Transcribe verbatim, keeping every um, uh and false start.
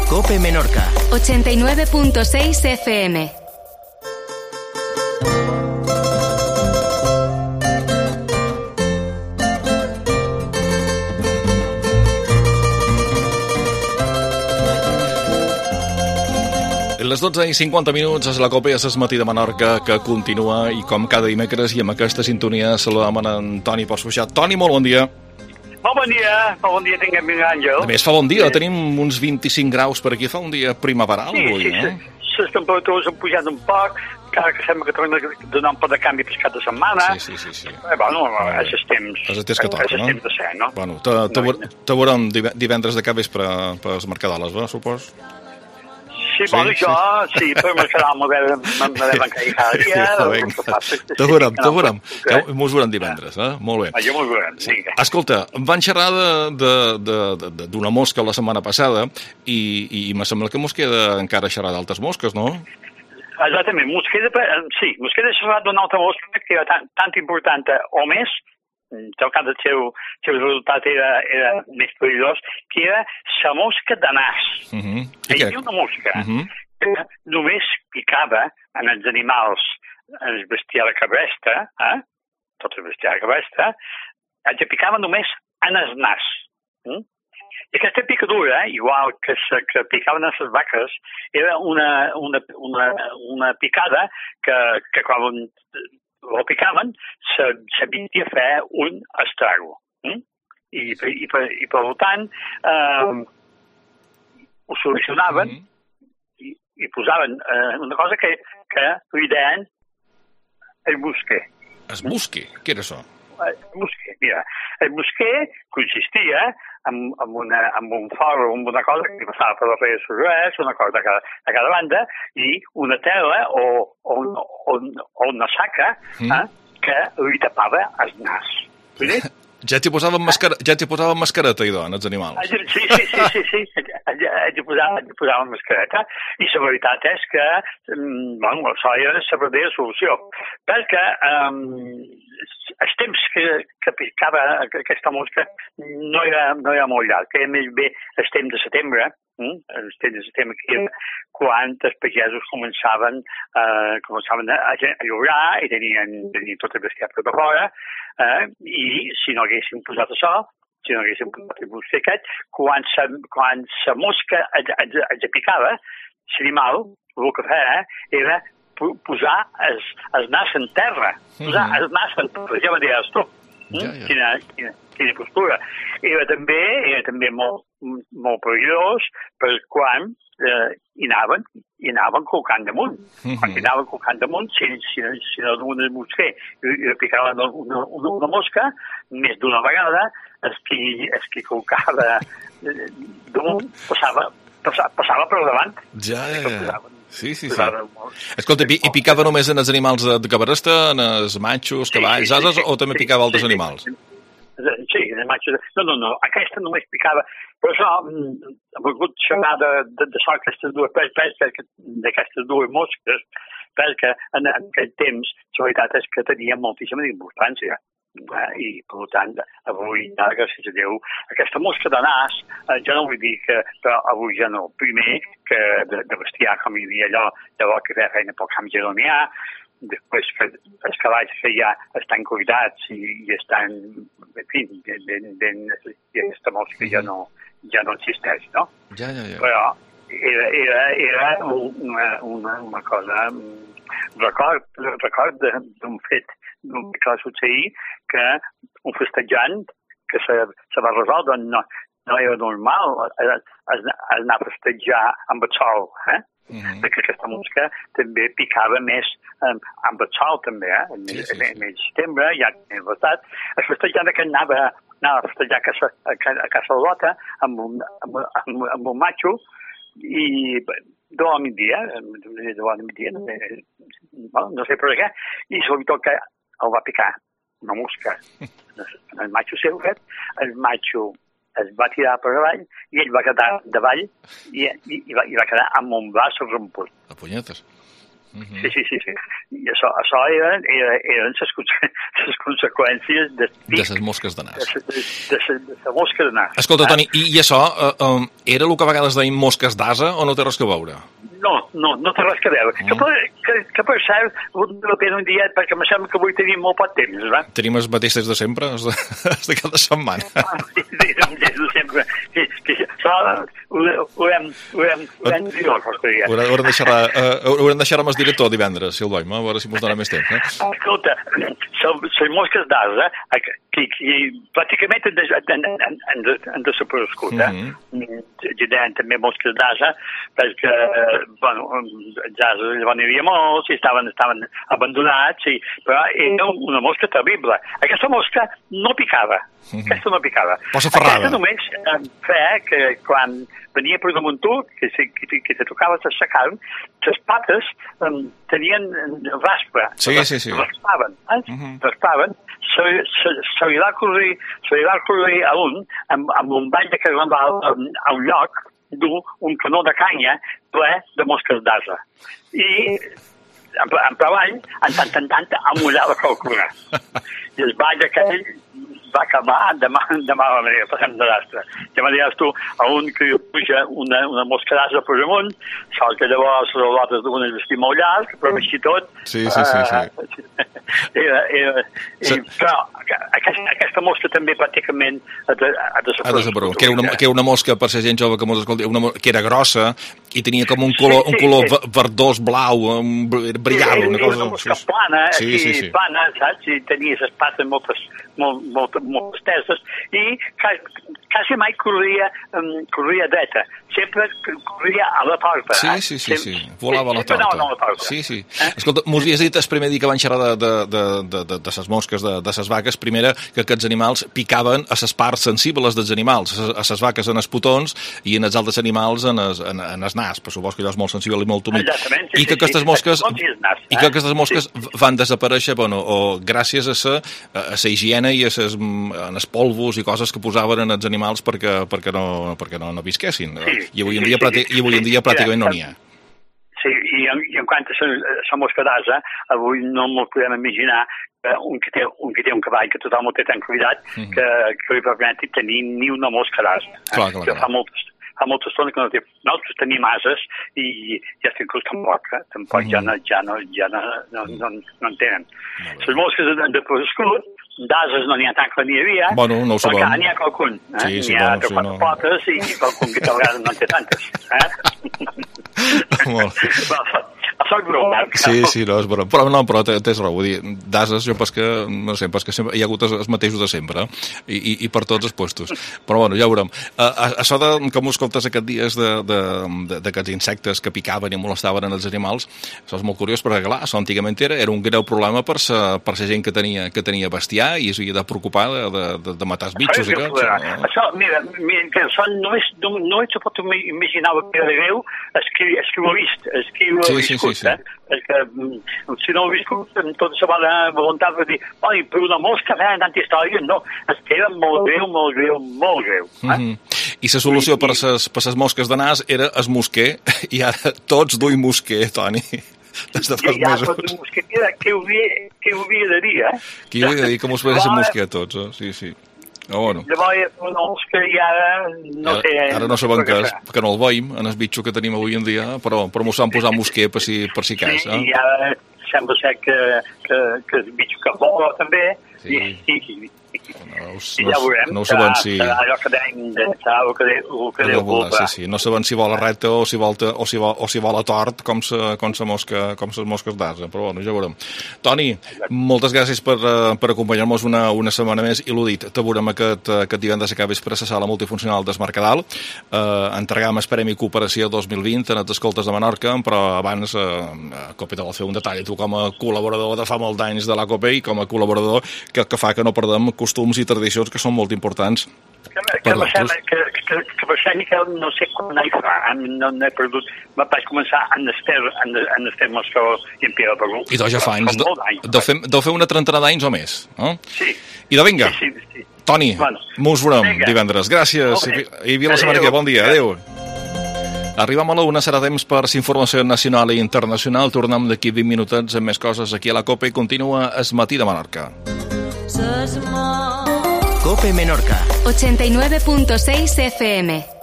COPE Menorca. ochenta y nueve punto seis F M. Les dotze i cinquanta minuts és la COPE a Ses Matí de Menorca, que continua, i com cada dimecres i amb aquesta sintonia saludam en Toni Passuixat. Toni, molt bon dia. Molt bon dia, molt bon dia, tinguem ben Àngel. A més, fa bon dia, sí. Tenim uns vint-i-cinc graus per aquí, fa un dia primaveral, sí, avui, sí, no? Sí, sí, les temperatures han pujat un poc, encara que sembla que torna a donar un poc de canvi per cada setmana. Sí, sí, sí. sí. Eh, bueno, és el temps, és el temps que toca, és el no? temps de ser, no? Bueno, te, te, no, te veurem divendres de cap vespre per les Mercadoles, va, supos? Sí, sí, bueno, jo, sí, sí però m'agrada molt bé, m'agrada encair cada dia. Te veurem, te veurem. Ja mos veurem divendres, eh? Molt bé. Ah, jo mos veurem, sí. Escolta, em van xerrar d'una mosca la setmana passada i, i me sembla que mos queda encara xerrar d'altres mosques, no? Exactament, mos queda, sí, mos queda xerrar d'una altra mosca que era tan, tan important o més, en tot cas el seu, seu resultat era, era més perillós, que era la mosca de nas. Uh -huh. Hi havia una mosca uh -huh. que només picava en els animals, en el bestiar de cabresta, eh? tot el bestiar de cabresta, que picava només en el nas. Mm? I aquesta picadura, igual que, se, que picaven en les vaques, era una, una, una, una picada que, que quan ho picaven, s'havia de fer un estrago. Mm? I, i, per, I, per tant, eh, ho solucionaven mm -hmm. i, i posaven eh, una cosa que, que li deien el busquer. El busquer? Què era això? El busquer, mira. El busquer consistia en, en, una, en un forro, en una cosa que passava per la feia res, una cosa a cada, a cada banda, i una tela o, o, o, o una saca mm. eh, que li tapava el nas. Vull dir? Ja t'hi posaven, mascar... ja t'hi posaven mascareta, i doncs, els animals. Sí, sí, sí, sí, sí. T'hi posaven, posaven mascareta, i la veritat és que, bueno, això era la verdadera solució, perquè um, els temps que, que picava aquesta mosca no era, no era molt llarg, que era més bé el temps de setembre, Mm? el temps de setembre que era quan els pagesos començaven, eh, començaven a, a llaurar i tenien, tenien tot el bestiar per fora, eh, i si no haguessin posat això, si no haguessin posat el busquer aquest, quan sa, quan sa mosca els picava, l'animal, el que feia era posar el, el nas en terra, posar mm -hmm. el nas en terra, ja m'ho tu. Mm? Ja, ja. Quina, quina, quina postura. Era també, era també molt, molt perillós per quan eh, hi anaven, hi anaven colcant damunt. Mm-hmm. Quan hi anaven colcant damunt, si, si, si no d'un busquer i, i picaven una, una, una mosca, més d'una vegada, el que, el que colcava eh, damunt passava, passava, passava per davant. Ja, ja, ja. Sí, sí, sí. Escolta, i picava només en els animals de cabresta, en els matxos, cavalls, ases, sí, sí, sí, o també picava altres sí, sí, animals? Sí, en els matxos. No, no, no, aquesta només picava. Però això, ha volgut xerrar de, de, de això, aquestes dues, d'aquestes dues mosques, perquè en aquell temps, la veritat és que tenia moltíssima importància. I, per tant, avui, gràcies a Déu, aquesta mosca de nas, eh, jo no vull dir que però avui ja no. Primer, que de, de bestiar, com hi havia allò, llavors que feia feina pel camp geronià, després que els cavalls que ja estan cuidats i, i estan, en fi, ben, ben, ben, i aquesta mosca ja no, ja no existeix, no? Ja, ja, ja. Però era, era, era una, una, una cosa, record, record d'un fet, d'un fet que va succeir, que un festejant que se, se va resoldre no, no era normal anar a festejar amb el sol, eh? Mm-hmm. Perquè aquesta mosca també picava més um, amb el sol, també, eh? En, sí, sí, sí. en el setembre, ja en l'estat, el festejant que anava, anava a festejar a casa, a, a casa Lota amb un, amb, amb, amb un matxo, i de la migdia, de la migdia, no, no, no sé per què, i sobretot que el va picar una mosca. El matxo seu fet, el matxo es va tirar per avall i ell va quedar davall i, i, i, va, i va quedar amb un braç romput. A punyetes. -huh. Sí, sí, sí, sí. I això, això eren, eren les, les conseqüències de, de les mosques de nas. De, de, de, de la mosca de nas. Escolta, Toni, i, i això, eh, um, era el que a vegades deim mosques d'ase o no té res que veure? No, no, no té res que veure. Mm. Que, per, que, que per cert, no té un dia, perquè em sembla que avui tenim molt poc temps, va? Tenim els mateixos de sempre, els de, els de cada setmana. Ah, sí, sí, de sempre. Sí, sí, això ho hem dit, haurem de xerrar haurem de xerrar amb el director divendres, si el veiem, a veure si ens dona més temps. Eh? Escolta, les mosques d'ase, que, que pràcticament han desaparegut, eh? Generen també mosques d'ase, perquè, bueno, els ases llavors n'hi havia molts i estaven, estaven abandonats, i, però era una mosca terrible. Aquesta mosca no picava, aquesta no picava. Posa ferrada. Aquesta només feia que quan venia per damunt tu, que se, que, que te tocava la carn, les pates um, tenien raspa. Sí, sí, sí. Raspaven, eh? Uh -huh. Raspaven. Se, se, se li va correr, se li va correr a un, amb, amb un ball de carnaval a, a un lloc, dur un canó de canya ple de mosques d'ase. I en, en treball, en tant en tant, amullava qualcuna. I el ball aquell va acabar de, ma, de mala manera, passant de l'astre. Ja me diràs tu, a un que puja una, una mosca d'ase per amunt, sol que llavors les rodes d'una vestir molt llarg, però així tot... Sí, sí, sí. sí. Era, era, sí. I, però aquesta, aquesta mosca també pràcticament ha, de, ha desaparegut. Que era una, que era una mosca, per la gent jove que mos escolti, una, que era grossa i tenia com un color, sí, sí, un color sí. verdós, blau, un brillant, sí, una cosa... Una mosca sí, plana, sí, sí, sí, sí. plana, saps? I tenia les pates moltes, molt, molt, moltes teses i quasi mai corria, um, corria dreta. Sempre corria a la torta. Sí, eh? sí, sí, sí. Volava a la torta. No, no, a la torta. Sí, sí. Eh? Escolta, m'ho havies dit el primer dia que van xerrar de, de, de, de, de, de ses mosques, de, de ses vaques, primera, que aquests animals picaven a ses parts sensibles dels animals, a ses vaques en els potons i en els altres animals en els, en, en els nas, per supos que allò és molt sensible i molt humit. Exactament, sí, I que aquestes sí, mosques, sí, nas, eh? i que aquestes mosques sí. van desaparèixer, bueno, o gràcies a sa, a sa higiene i a ses, en els polvos i coses que posaven en els animals perquè, perquè, no, perquè no, no visquessin. Sí, I avui en dia, sí, sí, i avui en dia pràcticament no n'hi ha. Sí, i en, i en quant a la mosca d'ase, avui no m'ho podem imaginar que un que té un, que té un cavall que tothom ho té tan cuidat mm -hmm. que, que li permeti tenir ni una mosca d'ase. Clar, clar, clar. Fa moltes, fa molta estona que no té. Nosaltres tenim ases i ja estic inclús tampoc, eh? tampoc mm -hmm. ja, no, ja, no, ja no, no, no, no en tenen. Les mosques han desaparegut, d'ases no n'hi ha tant que n'hi havia, bueno, no ho sabem. Però n'hi ha qualcun. Eh? Sí, sí, n'hi ha no, de sí, quatre no. potes i qualcun que a vegades no en té tantes. Eh? Molt. Soc broma. Sí, sí, no, és broma. Però no, però tens raó, vull dir, d'ases jo pas que, no sé, pas que sempre, hi ha hagut els mateixos de sempre, eh? I, i, i per tots els puestos. Però bueno, ja ho veurem. Uh, això de, que m'ho escoltes aquests dies d'aquests insectes que picaven i molestaven en els animals, això és molt curiós perquè, clar, això antigament era, era un greu problema per sa, per sa gent que tenia, que tenia bestiar i s'havia de preocupar de, de, de matar els bitxos. Això, això, no? Això, mira, mira això només, no, no he pot imaginar que era greu és que, és que ho he vist, és que ho he sí, viscut, sí, sí, sí. eh? Perquè si no ho he viscut, tota la bona voluntat de dir, oi, per una mosca, eh, tanta història, no, és que era molt greu, molt greu, molt greu. Eh? Mm -hmm. I la solució I, per ses, per ses mosques de nas era es mosquer, i ara tots duim mosquer, Toni. Des de fa ja, mesos. Ja, mosquer, què ho havia de dir, eh? Qui ho havia de dir que mos fessin mosquer a tots, eh? Sí, sí. Oh, bueno. Llavors, no, que ara no ara, sé... Ara no sabem què és, que no el veiem, en el bitxo que tenim avui en dia, però, però mos han posat mosquer per si, per si cas. Sí, eh? i ara sembla ser que, que, que el bitxo que vola també, sí. i, i, no, no, i ja ho veurem, no sabem si... serà allò que deim, serà el que, el que Déu vol. Sí, sí, no sabem si vola recta o si volta, o si, vol, o si vola tort com sa, com sa mosca, com ses mosques d'ase, però bueno, ja veurem. Toni, moltes gràcies per, per acompanyar-nos una, una setmana més i l'ho dit, te veurem aquest, aquest divendres que acabes per a la sala multifuncional d'Es Mercadal, eh, entregam el Premi Cooperació dos mil vint en els escoltes de Menorca, però abans eh, Cope te vol fer un detall, tu com a col·laborador de fa molt d'anys de la Cope i com a col·laborador que, que fa que no perdem costums i tradicions que són molt importants que, per nosaltres. Que, que, que per Sant Miquel no sé quan hi fa, no n'he perdut. Vaig començar en Ester, en, en Ester Moscou i en Pere Pagú. I doncs ja fa anys. Deu fer, deu fer una trentena d'anys o més, no? Sí. I de vinga. Sí, sí, sí. Toni, bueno, mos veurem divendres. Gràcies. I, i vi la setmana que bon dia. Adéu. Arribem a la una, serà temps per informació nacional i internacional. Tornem d'aquí vint minutets amb més coses aquí a la COPE i continua Es Matí de Menorca. COPE Menorca ochenta y nueve punto seis F M.